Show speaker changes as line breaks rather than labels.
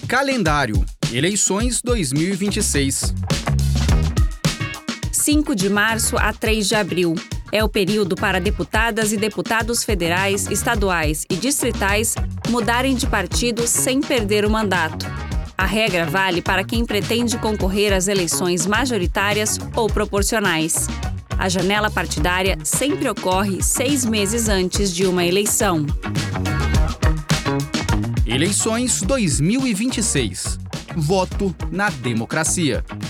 Calendário. Eleições 2026.
5 de março a 3 de abril. É o período para deputadas e deputados federais, estaduais e distritais mudarem de partido sem perder o mandato. A regra vale para quem pretende concorrer às eleições majoritárias ou proporcionais. A janela partidária sempre ocorre 6 meses antes de uma eleição.
Eleições 2026. Voto na democracia.